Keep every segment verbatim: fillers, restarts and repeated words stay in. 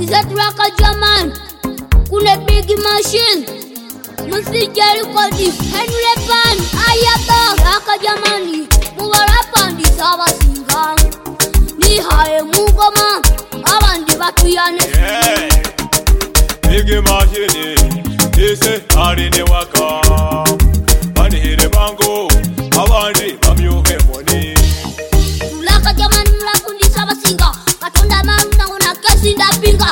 Raka Jaman, kuna big machine, musijali kodi, henule pan, ayaba, Raka Jamani, muwara pandi sawa singa, ni hae mugoma, abandi batuyane. Yeah, big machine, ise harine waka, bani hire bango, abandi bamyuke moni. Raka Jaman mulakundi sawa singa, katonda maruna una kasi nda pinga.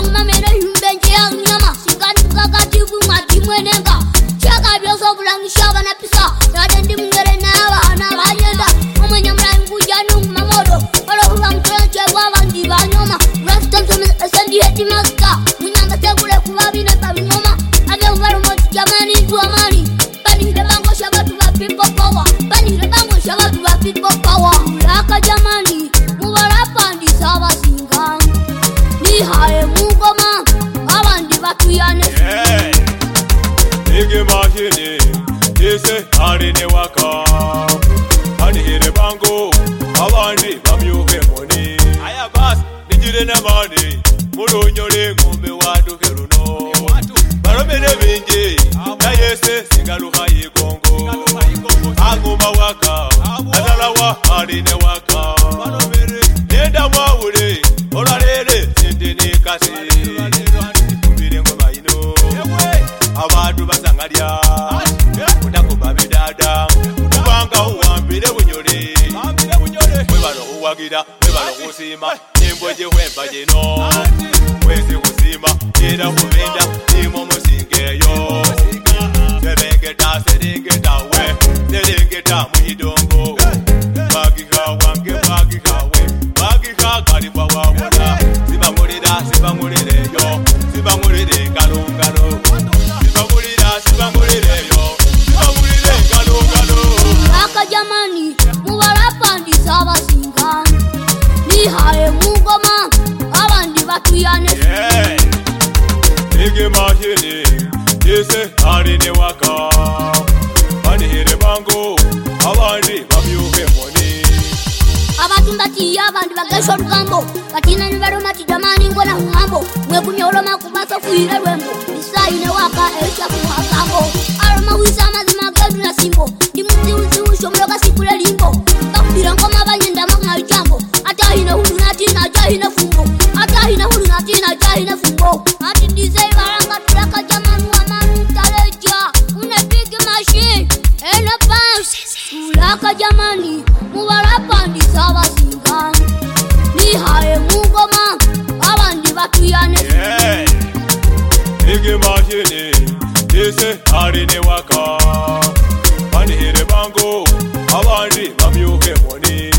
Shaba na pisa, ya dendi mngere na wa na wajenda. Mama nyamra ngujanu mamodo, wala hula mtrenche wawa ndiba nyoma. Rastan tome esendi heti maska, munyanga tegule kuwabi na tabi ngoma. Age umaru moti jamani tu amani. Bani hile bango shaba tuwa people power, bani hile bango shaba tuwa people power. Raka jamani, muwara pandi sawa singa, ni hae mugoma, awa ndiba tuyane. Yeah, big machine, ise harine waka, bani hire bango, abandi bamyuke moni. Aya bas, nijire na mani, mulu nyore ngombe wadu keruno. Baromene bingi, na yese singaluha yigongo. Anguma waka, azalawa harine waka. Nenda mwawure, olalele, sindini kasi. Kubire ngoma ino, abadu basangalia. Wagira, webalo kusima, nyimbo jehwemba jeno. Wezi kusima, ira kuvinda, imo musingeyo. Serengeta, serengeta we, serengeta muhidongo. Magiha wange, magiha we, magiha kariba wawona. Siba murida, siba muride yo, siba muride galungalo. Siba murida, siba muride yo, siba muride galungalo. Raka Jamani, muwara pandi sawa singa, ni hae mugoma, abandi batuyane. Yeah, big machine, ise harine waka, bani hire bango, abandi bamyuke moni. Abatunda tiya abandi bagesho rugambo, batina nibaro mati Jamani ngona humambo. Mwe kunyolo makubasa fuhire rwembo, isa ine waka echa kuhakambo. Aroma wisa mazima gadu na simbo, di muzi uzi usho mloga sikule limbo. Bakubira ngoma banyenda magna ujambo, ata hina hulu natina jahina fumbo, ata hina hulu natina jahina fumbo. Ati dizei baranga turaka Jamani wa manu tareja, une big machine, ena pants. Raka Jamani, muwara pandi sawa singa, ni hae mugoma, abandi batuyane. Yeah, big machine, ise harine waka, bani hire bango, abandi bamyuke moni.